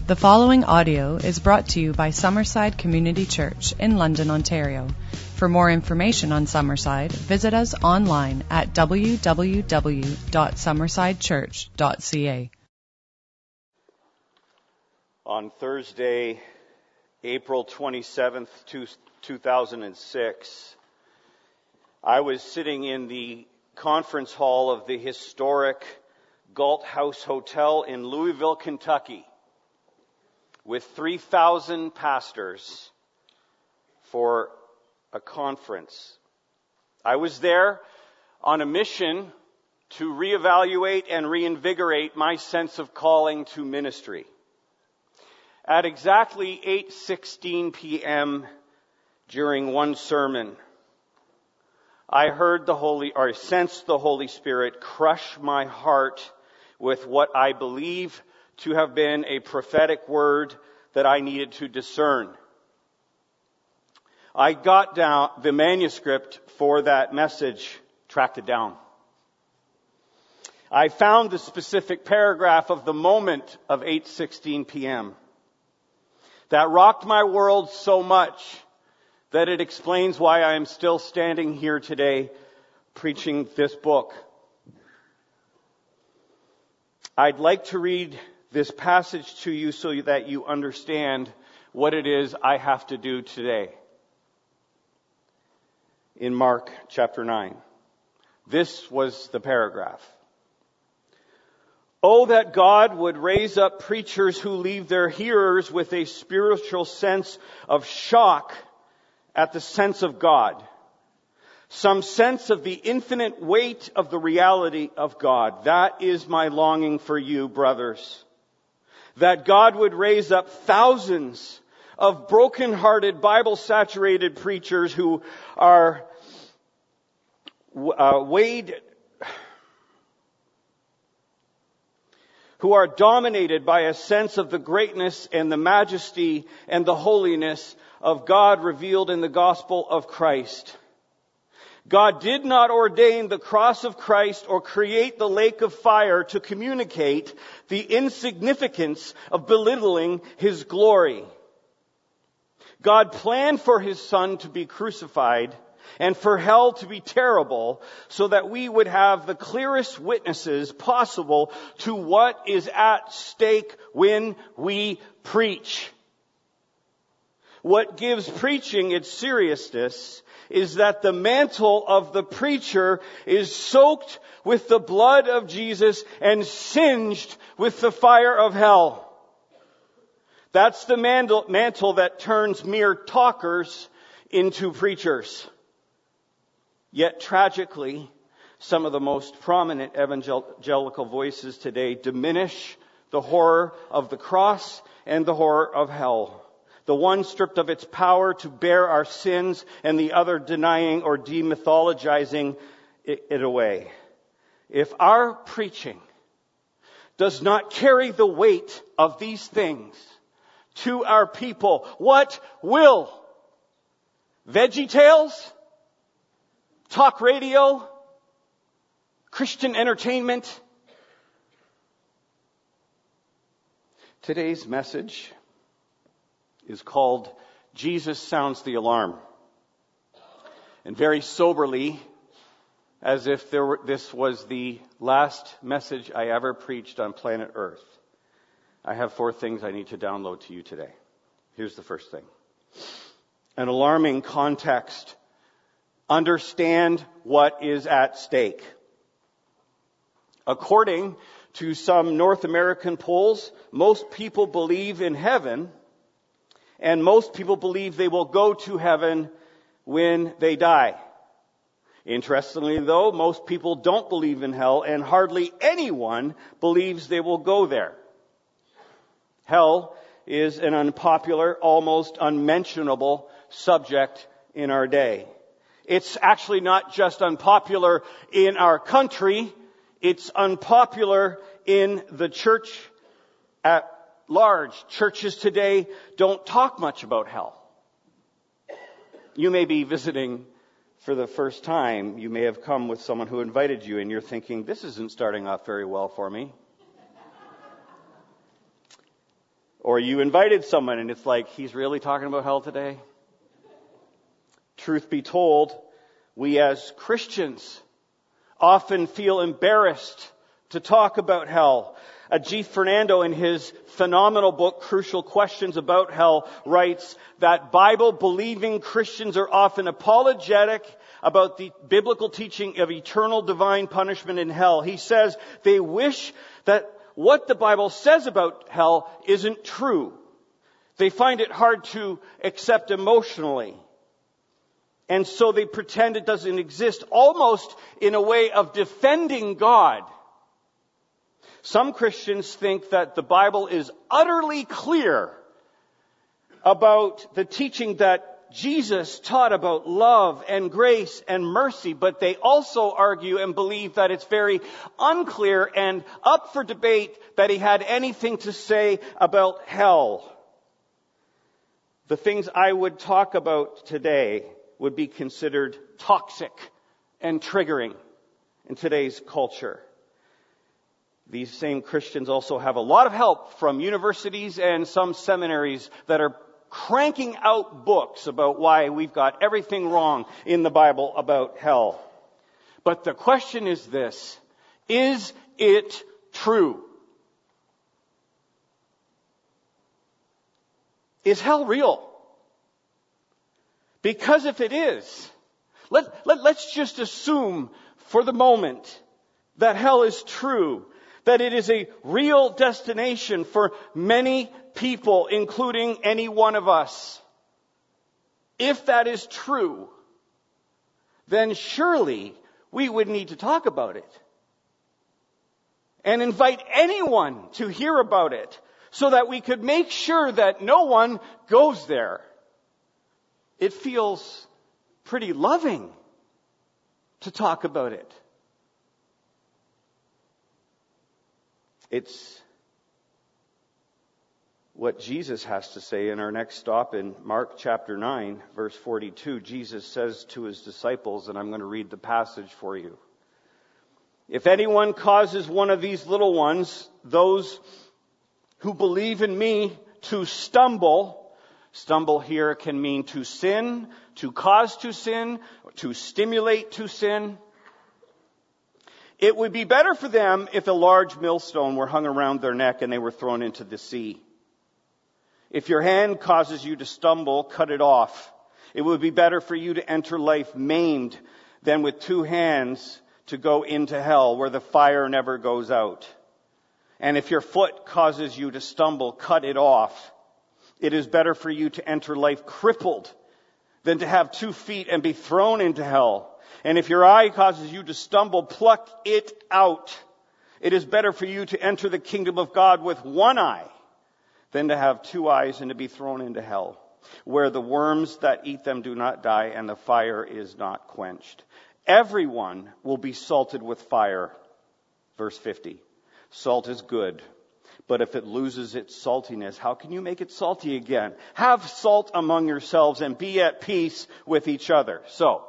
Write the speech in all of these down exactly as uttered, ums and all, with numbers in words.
The following audio is brought to you by Summerside Community Church in London, Ontario. For more information on Summerside, visit us online at w w w dot summerside church dot c a. On Thursday, April twenty-seventh, two thousand six, I was sitting in the conference hall of the historic Galt House Hotel in Louisville, Kentucky, with three thousand pastors for a conference. I was there on a mission to reevaluate and reinvigorate my sense of calling to ministry. At exactly eight sixteen p.m. during one sermon, I heard the Holy, or sensed the Holy Spirit crush my heart with what I believe to have been a prophetic word that I needed to discern. I got down the manuscript for that message, tracked it down. I found the specific paragraph of the moment of eight sixteen p.m. that rocked my world so much that it explains why I am still standing here today preaching this book. I'd like to read this passage to you so that you understand what it is I have to do today. In Mark chapter nine. This was the paragraph. Oh, that God would raise up preachers who leave their hearers with a spiritual sense of shock at the sense of God. Some sense of the infinite weight of the reality of God. That is my longing for you, brothers. That God would raise up thousands of broken-hearted, Bible-saturated preachers who are uh, weighed, who are dominated by a sense of the greatness and the majesty and the holiness of God revealed in the gospel of Christ. God did not ordain the cross of Christ or create the lake of fire to communicate the insignificance of belittling His glory. God planned for His Son to be crucified and for hell to be terrible so that we would have the clearest witnesses possible to what is at stake when we preach. What gives preaching its seriousness is that the mantle of the preacher is soaked with the blood of Jesus and singed with the fire of hell. That's the mantle, mantle that turns mere talkers into preachers. Yet tragically, some of the most prominent evangelical voices today diminish the horror of the cross and the horror of hell. The one stripped of its power to bear our sins, and the other denying or demythologizing it away. If our preaching does not carry the weight of these things to our people, what will? VeggieTales? Talk radio? Christian entertainment? Today's message is called Jesus Sounds the Alarm. And very soberly, as if there were, this was the last message I ever preached on planet Earth, I have four things I need to download to you today. Here's the first thing. An alarming context. Understand what is at stake. According to some North American polls, most people believe in heaven, and most people believe they will go to heaven when they die. Interestingly, though, most people don't believe in hell, and hardly anyone believes they will go there. Hell is an unpopular, almost unmentionable subject in our day. It's actually not just unpopular in our country, it's unpopular in the church at large. Churches today don't talk much about hell. You may be visiting for the first time. You may have come with someone who invited you, and you're thinking, this isn't starting off very well for me. Or you invited someone and it's like, he's really talking about hell today? Truth be told, we as Christians often feel embarrassed to talk about hell. Ajit Fernando, in his phenomenal book, Crucial Questions About Hell, writes that Bible-believing Christians are often apologetic about the biblical teaching of eternal divine punishment in hell. He says they wish that what the Bible says about hell isn't true. They find it hard to accept emotionally. And so they pretend it doesn't exist, almost in a way of defending God. Some Christians think that the Bible is utterly clear about the teaching that Jesus taught about love and grace and mercy, but they also argue and believe that it's very unclear and up for debate that he had anything to say about hell. The things I would talk about today would be considered toxic and triggering in today's culture. These same Christians also have a lot of help from universities and some seminaries that are cranking out books about why we've got everything wrong in the Bible about hell. But the question is this: is it true? Is hell real? Because if it is, let, let, let's just assume for the moment that hell is true, that it is a real destination for many people, including any one of us. If that is true, then surely we would need to talk about it and invite anyone to hear about it so that we could make sure that no one goes there. It feels pretty loving to talk about it. It's what Jesus has to say in our next stop in Mark chapter nine, verse forty-two. Jesus says to his disciples, and I'm going to read the passage for you. If anyone causes one of these little ones, those who believe in me, to stumble, stumble here can mean to sin, to cause to sin, to stimulate to sin. It would be better for them if a large millstone were hung around their neck and they were thrown into the sea. If your hand causes you to stumble, cut it off. It would be better for you to enter life maimed than with two hands to go into hell, where the fire never goes out. And if your foot causes you to stumble, cut it off. It is better for you to enter life crippled than to have two feet and be thrown into hell. And if your eye causes you to stumble, pluck it out. It is better for you to enter the kingdom of God with one eye than to have two eyes and to be thrown into hell, where the worms that eat them do not die and the fire is not quenched. Everyone will be salted with fire. Verse fifty. Salt is good, but if it loses its saltiness, how can you make it salty again? Have salt among yourselves and be at peace with each other. So,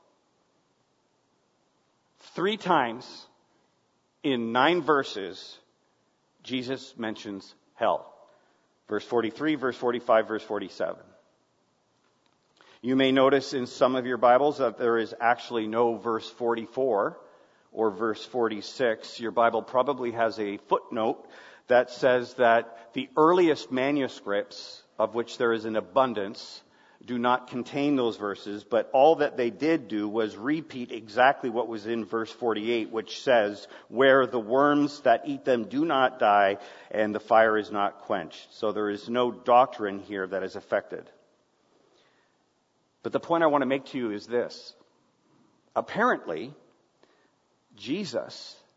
three times in nine verses, Jesus mentions hell. Verse forty-three, verse forty-five, verse forty-seven. You may notice in some of your Bibles that there is actually no verse forty-four or verse forty-six. Your Bible probably has a footnote that says that the earliest manuscripts, of which there is an abundance, do not contain those verses, but all that they did do was repeat exactly what was in verse forty-eight, which says, where the worms that eat them do not die and the fire is not quenched. So there is no doctrine here that is affected. But the point I want to make to you is this. Apparently, Jesus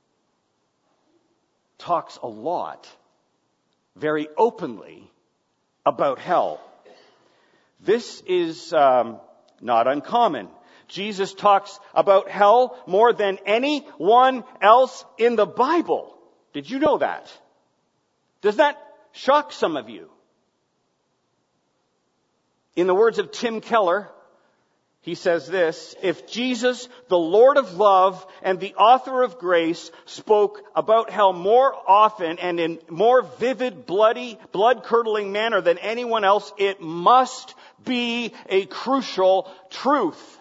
talks a lot, very openly, about hell. This is um, not uncommon. Jesus talks about hell more than anyone else in the Bible. Did you know that? Does that shock some of you? In the words of Tim Keller, He says this, if Jesus, the Lord of love and the author of grace, spoke about hell more often and in more vivid, bloody, blood-curdling manner than anyone else, it must be a crucial truth.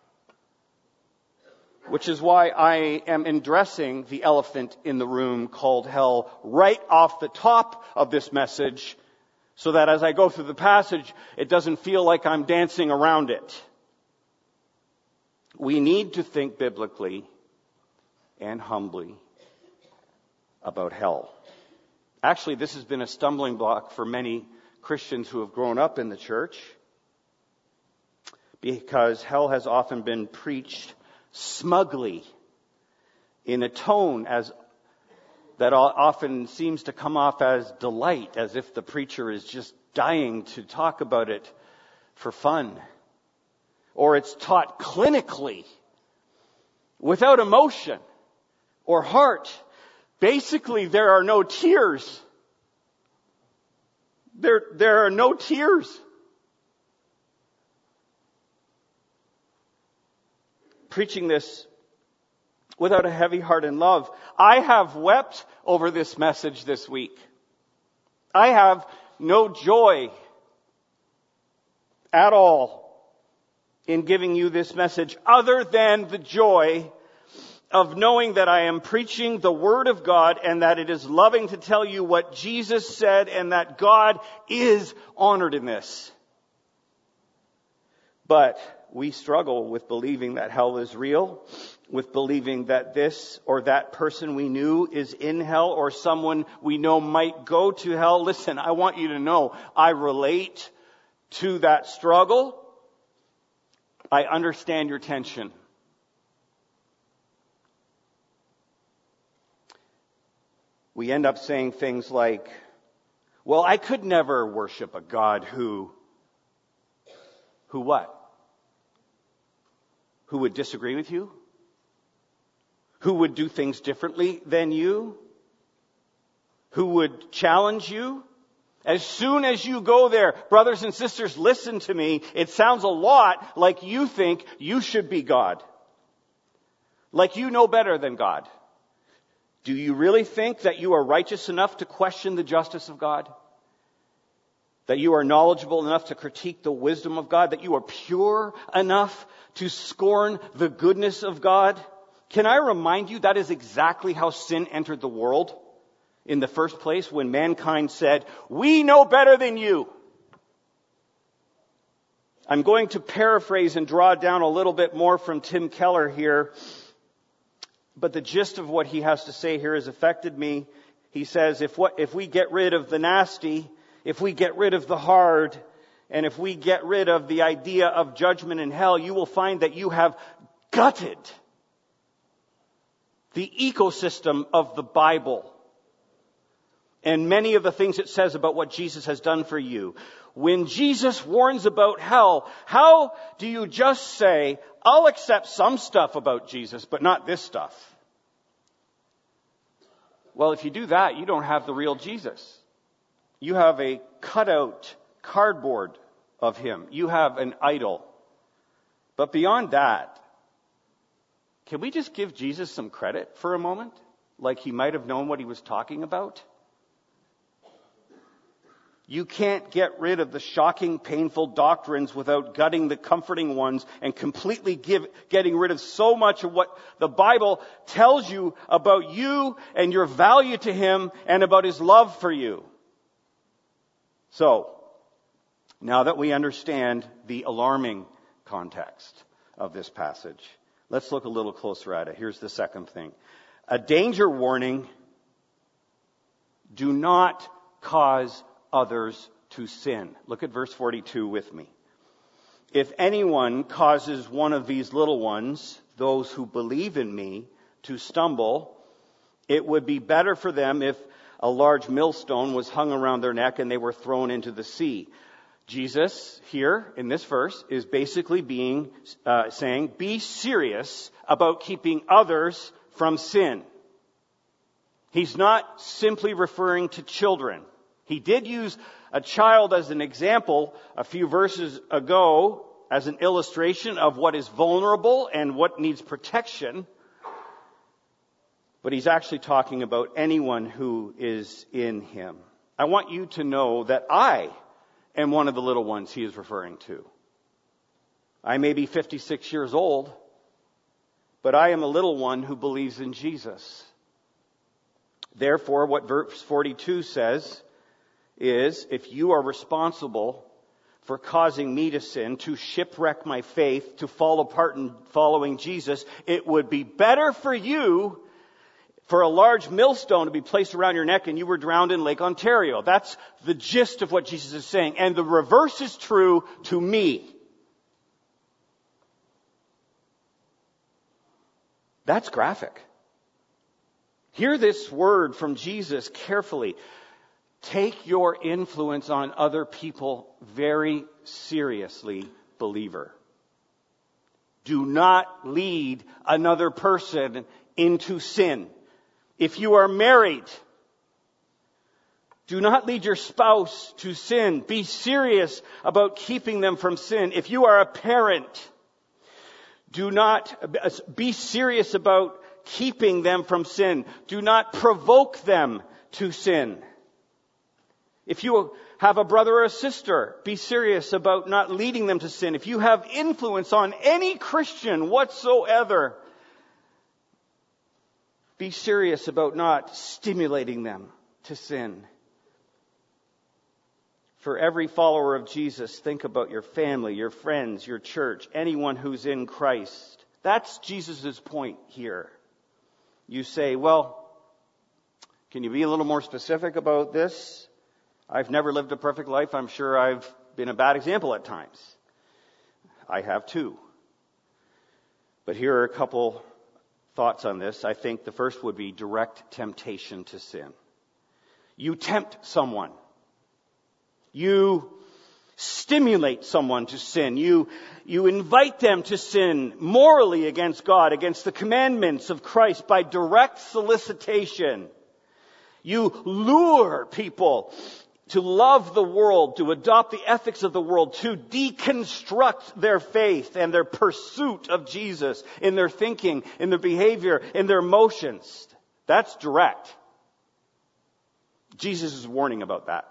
Which is why I am addressing the elephant in the room called hell right off the top of this message, so that as I go through the passage, it doesn't feel like I'm dancing around it. We need to think biblically and humbly about hell. Actually, this has been a stumbling block for many Christians who have grown up in the church, because hell has often been preached smugly in a tone as that often seems to come off as delight, as if the preacher is just dying to talk about it for fun. Or it's taught clinically, without emotion or heart. Basically, there are no tears. There, there are no tears. Preaching this without a heavy heart and love. I have wept over this message this week. I have no joy at all in giving you this message, other than the joy of knowing that I am preaching the Word of God and that it is loving to tell you what Jesus said and that God is honored in this. But we struggle with believing that hell is real, with believing that this or that person we knew is in hell, or someone we know might go to hell. Listen, I want you to know I relate to that struggle. I understand your tension. We end up saying things like, well, I could never worship a God who, who what? Who would disagree with you? Who would do things differently than you? Who would challenge you? As soon as you go there, brothers and sisters, listen to me. It sounds a lot like you think you should be God. Like you know better than God. Do you really think that you are righteous enough to question the justice of God? That you are knowledgeable enough to critique the wisdom of God? That you are pure enough to scorn the goodness of God? Can I remind you that is exactly how sin entered the world in the first place, when mankind said, we know better than you. I'm going to paraphrase and draw down a little bit more from Tim Keller here, but the gist of what he has to say here has affected me. He says, if what, if we get rid of the nasty, if we get rid of the hard, and if we get rid of the idea of judgment in hell, you will find that you have gutted the ecosystem of the Bible and many of the things it says about what Jesus has done for you. When Jesus warns about hell, how do you just say, I'll accept some stuff about Jesus, but not this stuff? Well, if you do that, you don't have the real Jesus. You have a cutout cardboard of him. You have an idol. But beyond that, can we just give Jesus some credit for a moment? Like he might have known what he was talking about? You can't get rid of the shocking, painful doctrines without gutting the comforting ones and completely give, getting rid of so much of what the Bible tells you about you and your value to him and about his love for you. So, now that we understand the alarming context of this passage, let's look a little closer at it. Here's the second thing. A danger warning: do not cause others to sin. Look at verse forty-two with me. If anyone causes one of these little ones, those who believe in me, to stumble, it would be better for them if a large millstone was hung around their neck and they were thrown into the sea. Jesus here in this verse is basically being uh, saying, be serious about keeping others from sin. He's not simply referring to children. He did use a child as an example a few verses ago as an illustration of what is vulnerable and what needs protection. But he's actually talking about anyone who is in him. I want you to know that I am one of the little ones he is referring to. I may be fifty-six years old, but I am a little one who believes in Jesus. Therefore, what verse forty-two says is, if you are responsible for causing me to sin, to shipwreck my faith, to fall apart in following Jesus, it would be better for you for a large millstone to be placed around your neck and you were drowned in Lake Ontario. That's the gist of what Jesus is saying. And the reverse is true to me. That's graphic. Hear this word from Jesus carefully. Take your influence on other people very seriously, believer. Do not lead another person into sin. If you are married, do not lead your spouse to sin. Be serious about keeping them from sin. If you are a parent, do not be serious about keeping them from sin. Do not provoke them to sin. If you have a brother or a sister, be serious about not leading them to sin. If you have influence on any Christian whatsoever, be serious about not stimulating them to sin. For every follower of Jesus, think about your family, your friends, your church, anyone who's in Christ. That's Jesus' point here. You say, well, can you be a little more specific about this? I've never lived a perfect life. I'm sure I've been a bad example at times. I have too. But here are a couple thoughts on this. I think the first would be direct temptation to sin. You tempt someone. You stimulate someone to sin. You, you invite them to sin morally against God, against the commandments of Christ by direct solicitation. You lure people to love the world, to adopt the ethics of the world, to deconstruct their faith and their pursuit of Jesus in their thinking, in their behavior, in their emotions. That's direct. Jesus is warning about that.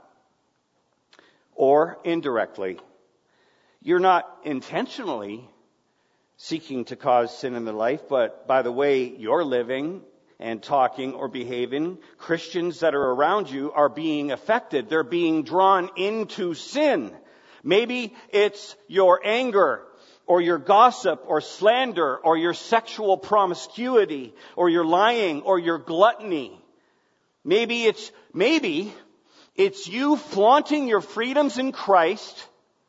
Or indirectly, you're not intentionally seeking to cause sin in their life, but by the way you're living and talking or behaving, Christians that are around you are being affected. They're being drawn into sin. Maybe it's your anger or your gossip or slander or your sexual promiscuity or your lying or your gluttony. Maybe it's, maybe it's you flaunting your freedoms in Christ.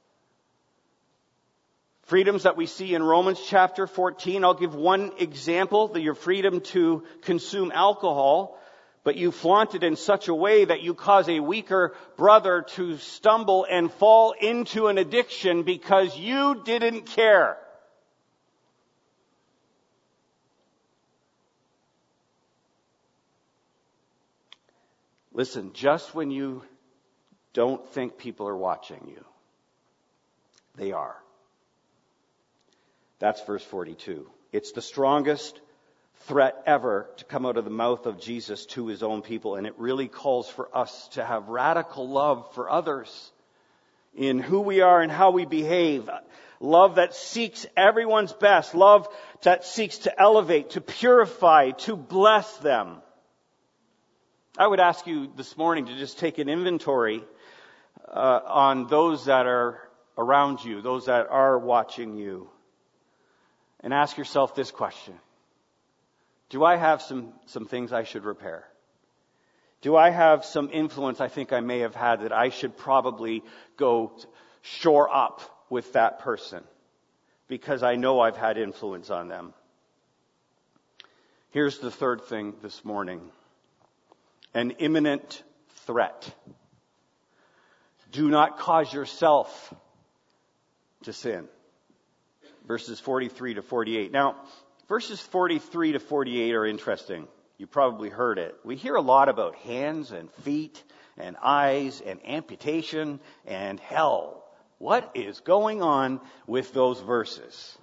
Freedoms that we see in Romans chapter fourteen. I'll give one example, that your freedom to consume alcohol, but you flaunt it in such a way that you cause a weaker brother to stumble and fall into an addiction because you didn't care. Listen, just when you don't think people are watching you, they are. That's verse forty-two. It's the strongest threat ever to come out of the mouth of Jesus to his own people. And it really calls for us to have radical love for others in who we are and how we behave. Love that seeks everyone's best. Love that seeks to elevate, to purify, to bless them. I would ask you this morning to just take an inventory uh, on those that are around you, those that are watching you. And ask yourself this question. Do I have some, some things I should repair? Do I have some influence I think I may have had that I should probably go shore up with that person? Because I know I've had influence on them. Here's the third thing this morning. An imminent threat. Do not cause yourself to sin. Verses forty-three to forty-eight. Now, verses forty-three to forty-eight are interesting. You probably heard it. We hear a lot about hands and feet and eyes and amputation and hell What is going on with those verses?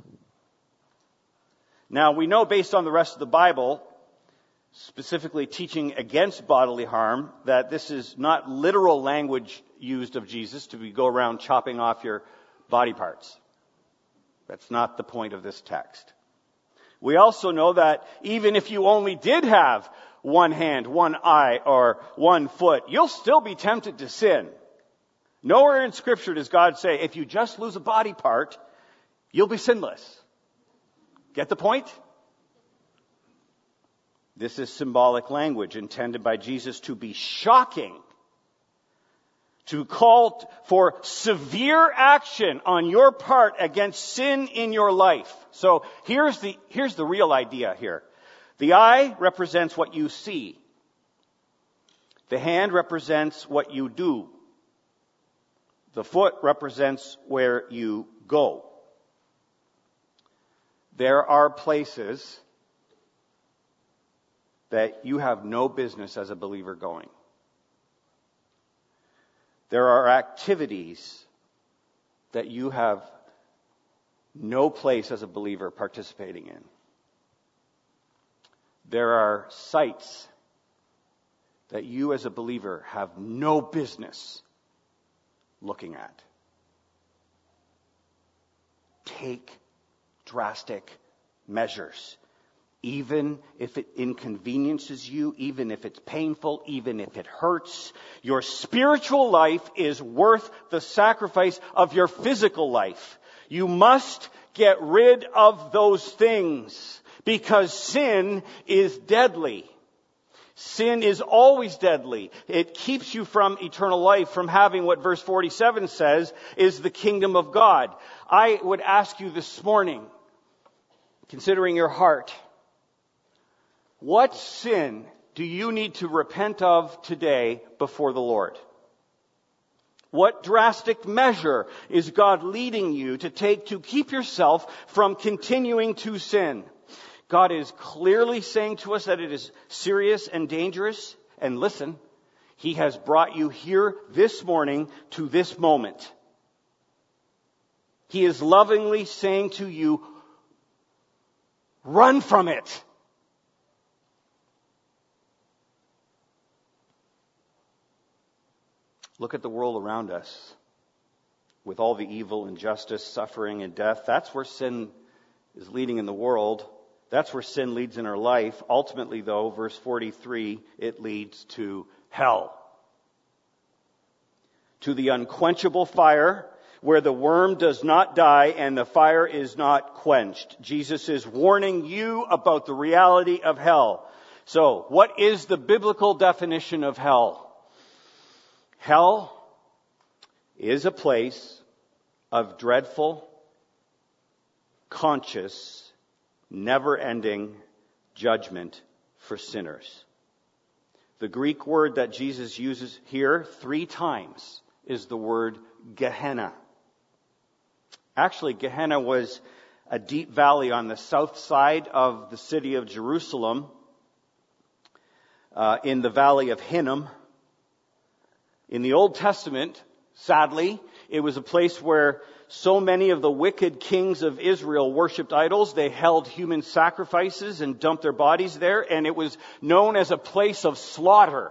Now, we know based on the rest of the Bible, specifically teaching against bodily harm, that this is not literal language used of Jesus to be go around chopping off your body parts. That's not the point of this text. We also know that even if you only did have one hand, one eye, or one foot, you'll still be tempted to sin. Nowhere in Scripture does God say, if you just lose a body part, you'll be sinless. Get the point? This is symbolic language intended by Jesus to be shocking, to call for severe action on your part against sin in your life. So here's the, here's the real idea here. The eye represents what you see. The hand represents what you do. The foot represents where you go. There are places that you have no business as a believer going. There are activities that you have no place as a believer participating in. There are sites that you as a believer have no business looking at. Take drastic measures. Even if it inconveniences you, even if it's painful, even if it hurts, your spiritual life is worth the sacrifice of your physical life. You must get rid of those things because sin is deadly. Sin is always deadly. It keeps you from eternal life, from having what verse forty-seven says is the kingdom of God. I would ask you this morning, considering your heart, what sin do you need to repent of today before the Lord? What drastic measure is God leading you to take to keep yourself from continuing to sin? God is clearly saying to us that it is serious and dangerous. And listen, He has brought you here this morning to this moment. He is lovingly saying to you, run from it. Look at the world around us with all the evil, injustice, suffering, and death. That's where sin is leading in the world. That's where sin leads in our life. Ultimately, though, verse forty-three, it leads to hell. To the unquenchable fire where the worm does not die and the fire is not quenched. Jesus is warning you about the reality of hell. So, what is the biblical definition of hell? Hell is a place of dreadful, conscious, never-ending judgment for sinners. The Greek word that Jesus uses here three times is the word Gehenna. Actually, Gehenna was a deep valley on the south side of the city of Jerusalem, uh, in the valley of Hinnom. In the Old Testament, sadly, it was a place where so many of the wicked kings of Israel worshipped idols. They held human sacrifices and dumped their bodies there, and it was known as a place of slaughter.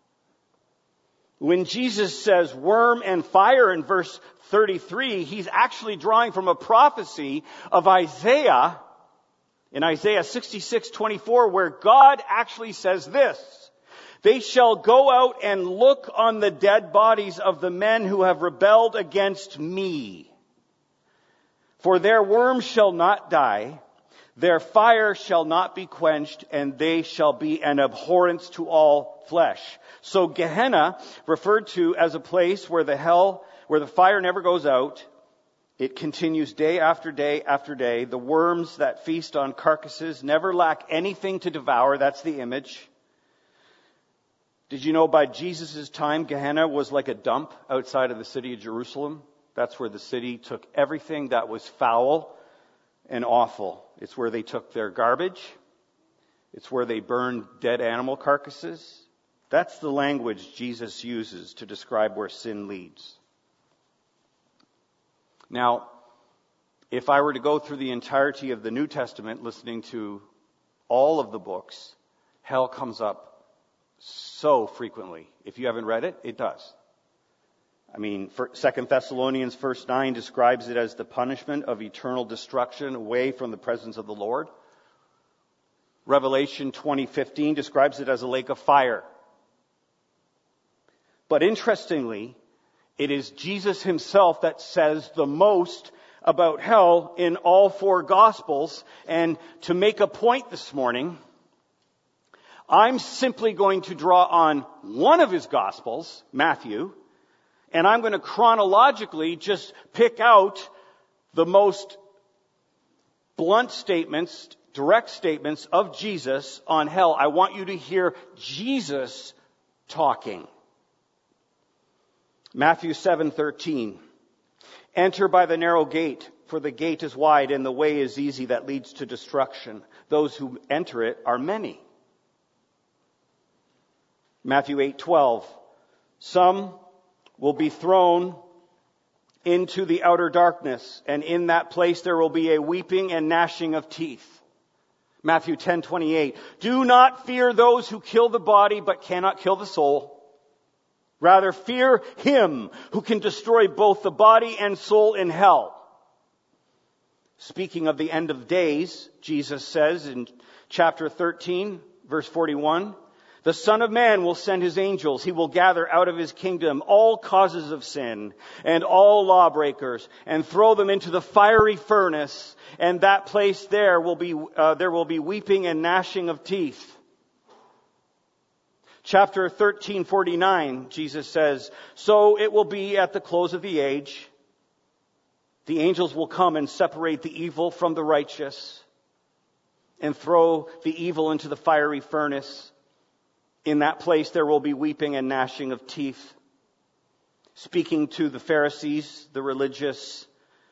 When Jesus says worm and fire in verse thirty-three, he's actually drawing from a prophecy of Isaiah, in Isaiah sixty-six twenty-four, where God actually says this: they shall go out and look on the dead bodies of the men who have rebelled against me. For their worm shall not die, their fire shall not be quenched, and they shall be an abhorrence to all flesh. So Gehenna, referred to as a place where the hell, where the fire never goes out, it continues day after day after day. The worms that feast on carcasses never lack anything to devour. That's the image. Did you know by Jesus' time, Gehenna was like a dump outside of the city of Jerusalem? That's where the city took everything that was foul and awful. It's where they took their garbage. It's where they burned dead animal carcasses. That's the language Jesus uses to describe where sin leads. Now, if I were to go through the entirety of the New Testament, listening to all of the books, hell comes up so frequently. If you haven't read it, it does. I mean, Second Thessalonians verse nine describes it as the punishment of eternal destruction away from the presence of the Lord. Revelation twenty fifteen describes it as a lake of fire. But interestingly, it is Jesus himself that says the most about hell in all four Gospels. And to make a point this morning, I'm simply going to draw on one of his Gospels, Matthew, and I'm going to chronologically just pick out the most blunt statements, direct statements of Jesus on hell. I want you to hear Jesus talking. Matthew seven thirteen. Enter by the narrow gate, for the gate is wide and the way is easy that leads to destruction. Those who enter it are many. Matthew eight twelve. Some will be thrown into the outer darkness, and in that place there will be a weeping and gnashing of teeth. Matthew ten twenty-eight. Do not fear those who kill the body but cannot kill the soul. Rather, fear him who can destroy both the body and soul in hell. Speaking of the end of days, Jesus says in chapter thirteen, verse forty-one, the Son of Man will send his angels. He will gather out of his kingdom all causes of sin and all lawbreakers and throw them into the fiery furnace. And that place there will be, uh, there will be weeping and gnashing of teeth. Chapter thirteen forty-nine, Jesus says, so it will be at the close of the age. The angels will come and separate the evil from the righteous and throw the evil into the fiery furnace. In that place there will be weeping and gnashing of teeth. Speaking to the Pharisees, the religious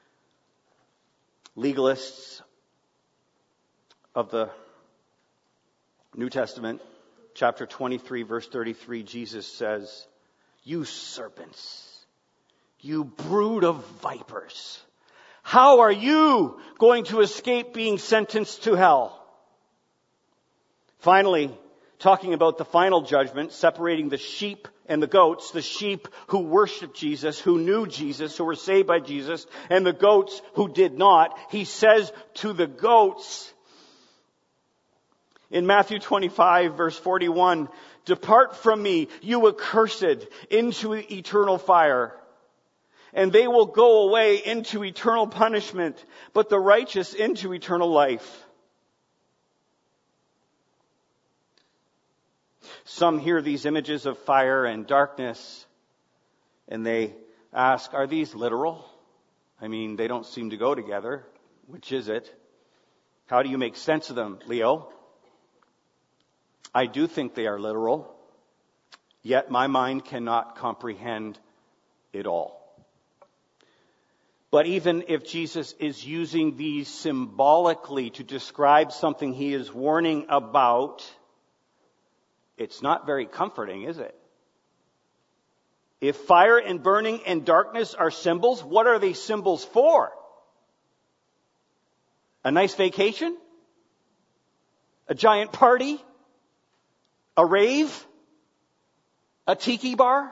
legalists of the New Testament, chapter twenty-three, verse thirty-three, Jesus says, you serpents, you brood of vipers, how are you going to escape being sentenced to hell? Finally, talking about the final judgment, separating the sheep and the goats, the sheep who worshiped Jesus, who knew Jesus, who were saved by Jesus, and the goats who did not. He says to the goats, in Matthew twenty-five, verse forty-one, depart from me, you accursed, into eternal fire. And they will go away into eternal punishment, but the righteous into eternal life. Some hear these images of fire and darkness, and they ask, are these literal? I mean, they don't seem to go together. Which is it? How do you make sense of them, Leo? I do think they are literal, yet my mind cannot comprehend it all. But even if Jesus is using these symbolically to describe something he is warning about, it's not very comforting, is it? If fire and burning and darkness are symbols, what are they symbols for? A nice vacation? A giant party? A rave? A tiki bar?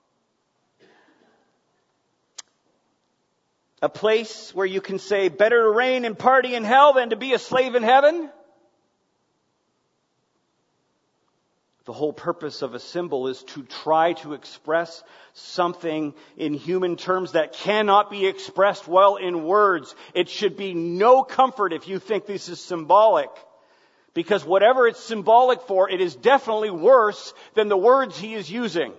A place where you can say, better to reign and party in hell than to be a slave in heaven? The whole purpose of a symbol is to try to express something in human terms that cannot be expressed well in words. It should be no comfort if you think this is symbolic. Because whatever it's symbolic for, it is definitely worse than the words he is using.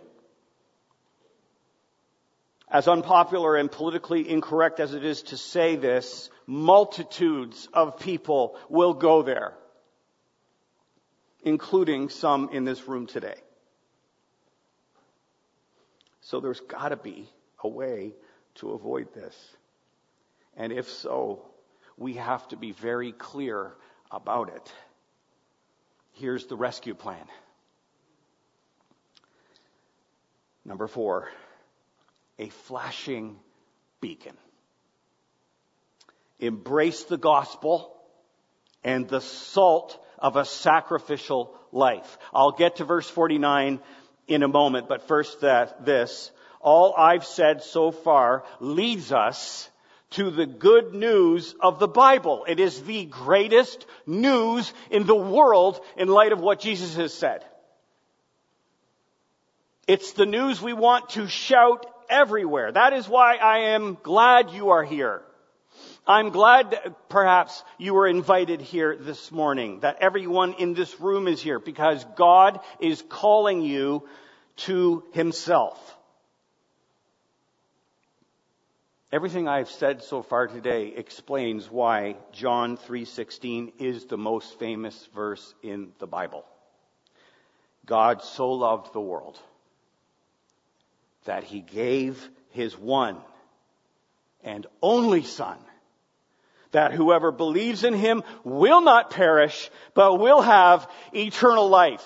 As unpopular and politically incorrect as it is to say this, multitudes of people will go there, including some in this room today. So there's got to be a way to avoid this. And if so, we have to be very clear about it. Here's the rescue plan. Number four, a flashing beacon. embrace the gospel and the salt of a sacrificial life. I'll get to verse forty-nine in a moment, but first that this, all I've said so far leads us to the good news of the Bible. It is the greatest news in the world in light of what Jesus has said. It's the news we want to shout everywhere. That is why I am glad you are here. I'm glad that perhaps you were invited here this morning, that everyone in this room is here, because God is calling you to Himself. Everything I've said so far today explains why John three sixteen is the most famous verse in the Bible. God so loved the world that He gave His one and only Son, that whoever believes in Him will not perish, but will have eternal life.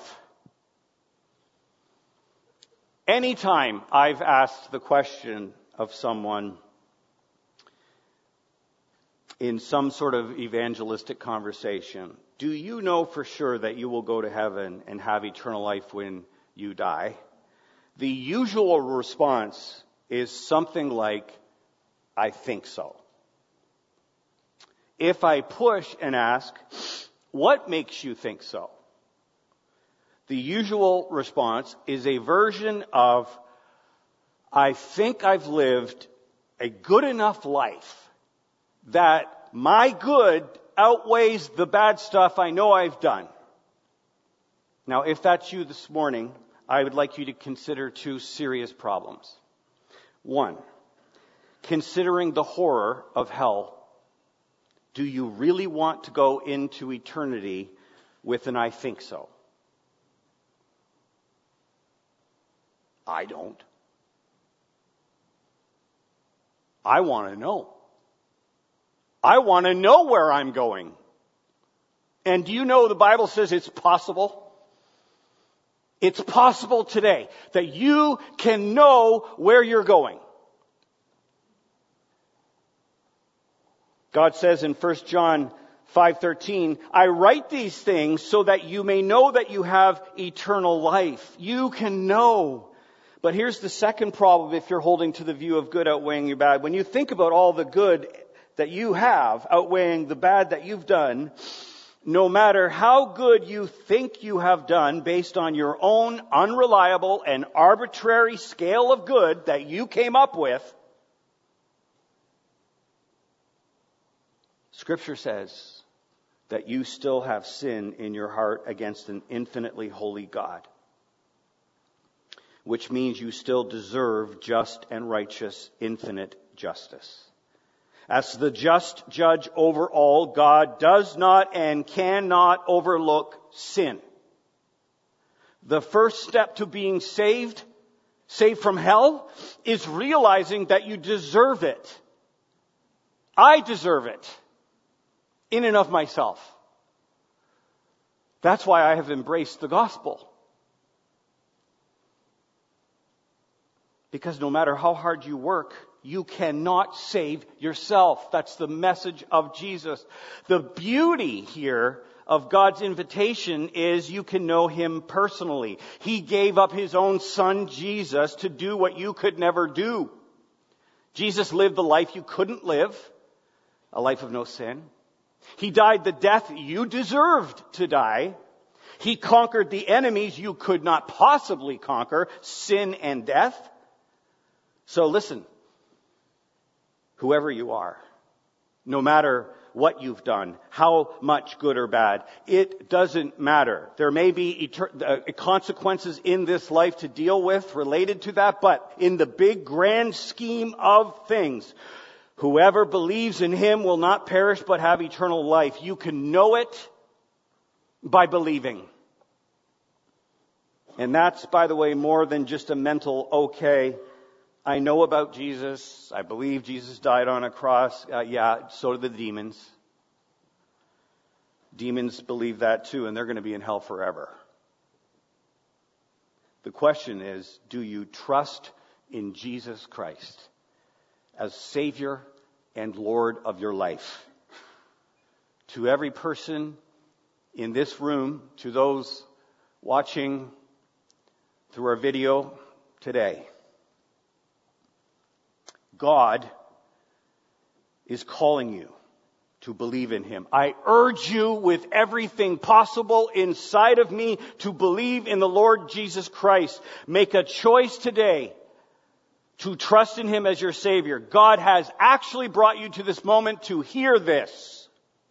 Anytime I've asked the question of someone in some sort of evangelistic conversation, do you know for sure that you will go to heaven and have eternal life when you die? The usual response is something like, I think so. If I push and ask, what makes you think so? The usual response is a version of, I think I've lived a good enough life that my good outweighs the bad stuff I know I've done. Now, if that's you this morning, I would like you to consider two serious problems. One, considering the horror of hell, do you really want to go into eternity with an I think so? I don't. I want to know. I want to know where I'm going. And do you know the Bible says it's possible? It's possible today that you can know where you're going. God says in First John five thirteen, I write these things so that you may know that you have eternal life. You can know. But here's the second problem if you're holding to the view of good outweighing your bad. When you think about all the good that you have outweighing the bad that you've done, no matter how good you think you have done based on your own unreliable and arbitrary scale of good that you came up with, Scripture says that you still have sin in your heart against an infinitely holy God, which means you still deserve just and righteous infinite justice. As the just judge over all, God does not and cannot overlook sin. The first step to being saved, saved from hell, is realizing that you deserve it. I deserve it in and of myself. That's why I have embraced the gospel. Because no matter how hard you work, you cannot save yourself. That's the message of Jesus. The beauty here of God's invitation is you can know Him personally. He gave up His own Son, Jesus, to do what you could never do. Jesus lived the life you couldn't live, a life of no sin. He died the death you deserved to die. He conquered the enemies you could not possibly conquer, sin and death. So listen. Whoever you are, no matter what you've done, how much good or bad, it doesn't matter. There may be etern- uh, consequences in this life to deal with related to that, but in the big grand scheme of things, whoever believes in Him will not perish but have eternal life. You can know it by believing. And that's, by the way, more than just a mental okay. I know about Jesus. I believe Jesus died on a cross. Uh, yeah, so do the demons. Demons believe that too, and they're going to be in hell forever. The question is, do you trust in Jesus Christ as Savior and Lord of your life? to every person in this room, to those watching through our video today. God is calling you to believe in Him. I urge you with everything possible inside of me to believe in the Lord Jesus Christ. Make a choice today to trust in Him as your Savior. God has actually brought you to this moment to hear this.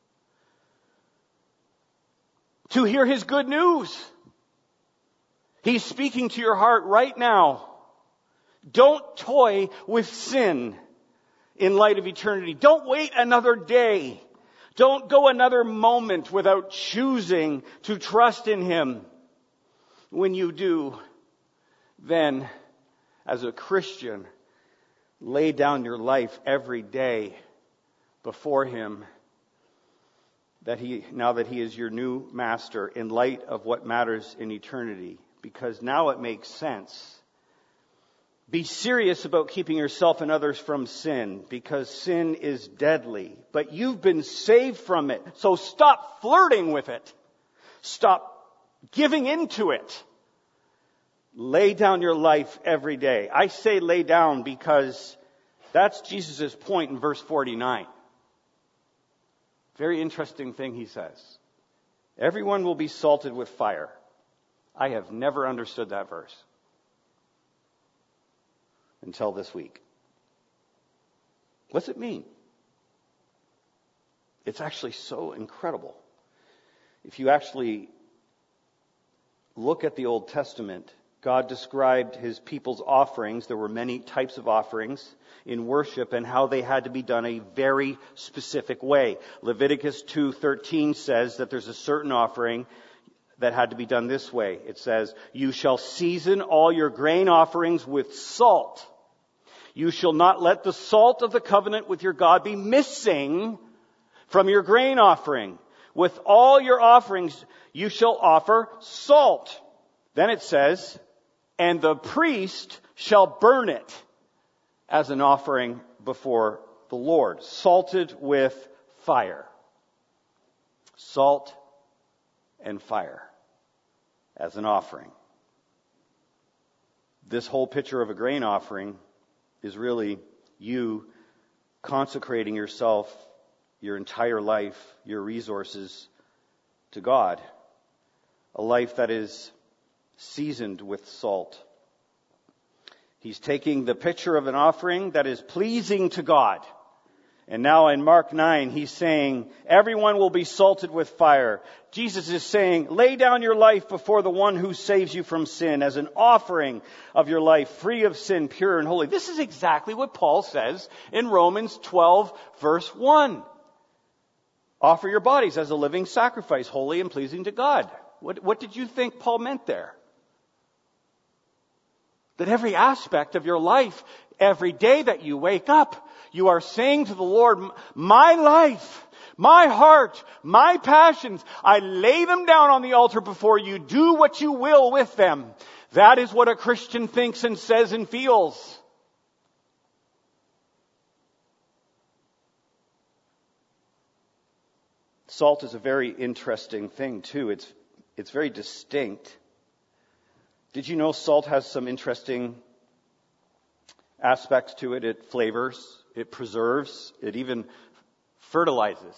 To hear His good news. He's speaking to your heart right now. Don't toy with sin in light of eternity. Don't wait another day. Don't go another moment without choosing to trust in Him. When you do, then, as a Christian, lay down your life every day before Him, that He, now that He is your new master, in light of what matters in eternity. Because now it makes sense. Be serious about keeping yourself and others from sin, because sin is deadly. But you've been saved from it. So stop flirting with it. Stop giving into it. Lay down your life every day. I say lay down because that's Jesus' point in verse forty-nine. Very interesting thing He says. Everyone will be salted with fire. I have never understood that verse until this week. What's it mean? It's actually so incredible. If you actually look at the Old Testament, God described His people's offerings. There were many types of offerings in worship and how they had to be done a very specific way. Leviticus two thirteen says that there's a certain offering that had to be done this way. It says, "You shall season all your grain offerings with salt. You shall not let the salt of the covenant with your God be missing from your grain offering. With all your offerings you shall offer salt." Then it says, "And the priest shall burn it as an offering before the Lord." Salted with fire. Salt and fire as an offering. This whole picture of a grain offering is really you consecrating yourself, your entire life, your resources to God. A life that is seasoned with salt. He's taking the picture of an offering that is pleasing to God. And now in Mark nine, He's saying, everyone will be salted with fire. Jesus is saying, lay down your life before the one who saves you from sin as an offering of your life, free of sin, pure and holy. This is exactly what Paul says in Romans twelve, verse one. Offer your bodies as a living sacrifice, holy and pleasing to God. What, what did you think Paul meant there? That every aspect of your life, every day that you wake up, you are saying to the Lord, my life, my heart, my passions, I lay them down on the altar before you. Do what you will with them. That is what a Christian thinks and says and feels. Salt is a very interesting thing too. It's, it's very distinct. Did you know salt has some interesting aspects to it? It flavors, it preserves, it even fertilizes.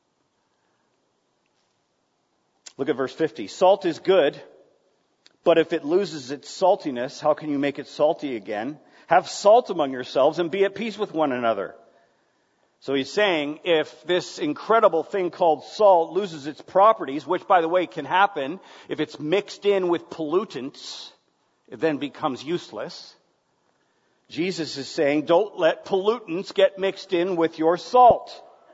Look at verse fifty. Salt is good, but if it loses its saltiness, how can you make it salty again? Have salt among yourselves and be at peace with one another. So he's saying if this incredible thing called salt loses its properties, which by the way can happen if it's mixed in with pollutants, it then becomes useless. Jesus is saying don't let pollutants get mixed in with your salt.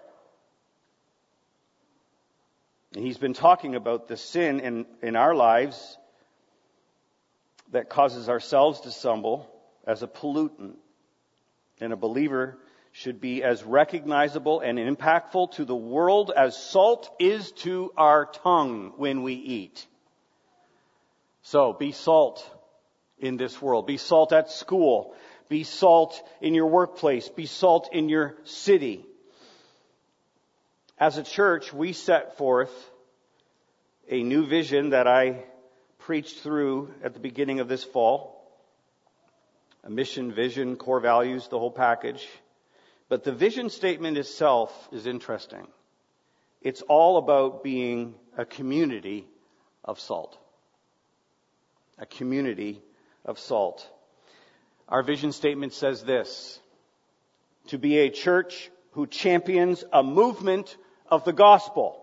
And he's been talking about the sin in, in our lives that causes ourselves to stumble as a pollutant. And a believer should be as recognizable and impactful to the world as salt is to our tongue when we eat. So be salt in this world. Be salt at school. Be salt in your workplace. Be salt in your city. As a church, we set forth a new vision that I preached through at the beginning of this fall. A mission, vision, core values, the whole package. But the vision statement itself is interesting. It's all about being a community of salt. A community of salt. Our vision statement says this: to be a church who champions a movement of the gospel.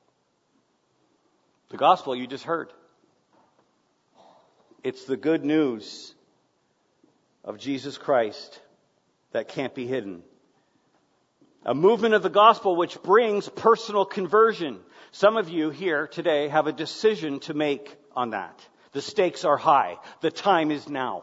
The gospel you just heard. It's the good news of Jesus Christ that can't be hidden. A movement of the gospel which brings personal conversion. Some of you here today have a decision to make on that. The stakes are high. The time is now.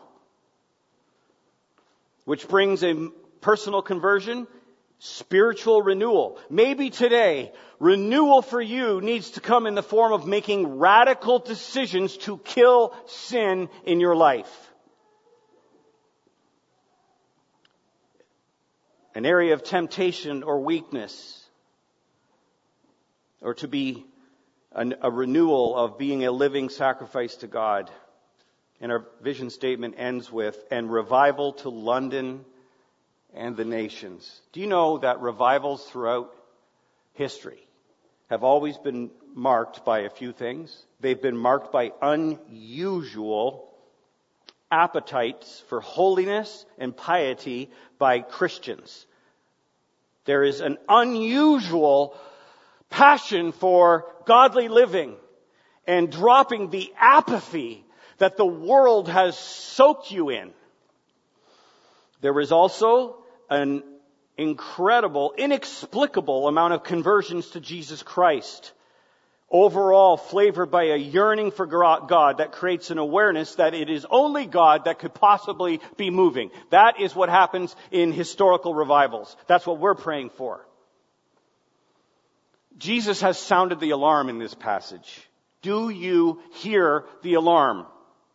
Which brings a personal conversion, spiritual renewal. Maybe today, renewal for you needs to come in the form of making radical decisions to kill sin in your life. An area of temptation or weakness. Or to be an, a renewal of being a living sacrifice to God. And our vision statement ends with, and revival to London and the nations. Do you know that revivals throughout history have always been marked by a few things? They've been marked by unusual appetites for holiness and piety by Christians. There is an unusual passion for godly living and dropping the apathy that the world has soaked you in. There is also an incredible, inexplicable amount of conversions to Jesus Christ. Overall flavored by a yearning for God that creates an awareness that it is only God that could possibly be moving. That is what happens in historical revivals. That's what we're praying for. Jesus has sounded the alarm in this passage. Do you hear the alarm?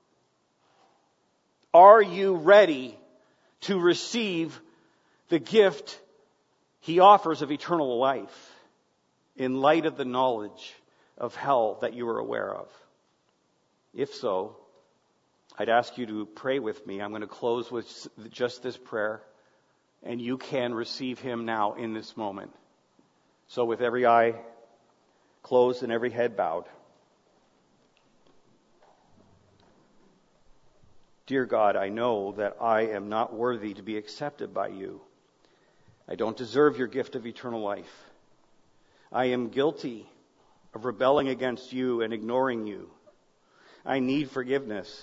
Are you ready to receive the gift he offers of eternal life in light of the knowledge of hell that you are aware of? If so, I'd ask you to pray with me. I'm going to close with just this prayer, and you can receive him now in this moment. So with every eye closed and every head bowed. Dear God, I know that I am not worthy to be accepted by you. I don't deserve your gift of eternal life. I am guilty of rebelling against you and ignoring you. I need forgiveness.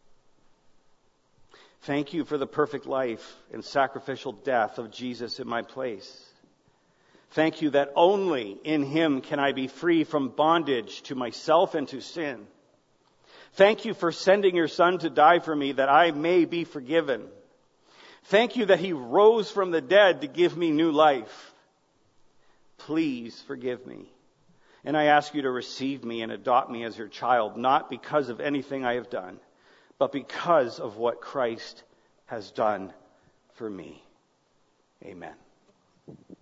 Thank you for the perfect life and sacrificial death of Jesus in my place. Thank you that only in him can I be free from bondage to myself and to sin. Thank you for sending your Son to die for me that I may be forgiven. Thank you that he rose from the dead to give me new life. Please forgive me. And I ask you to receive me and adopt me as your child, not because of anything I have done, but because of what Christ has done for me. Amen.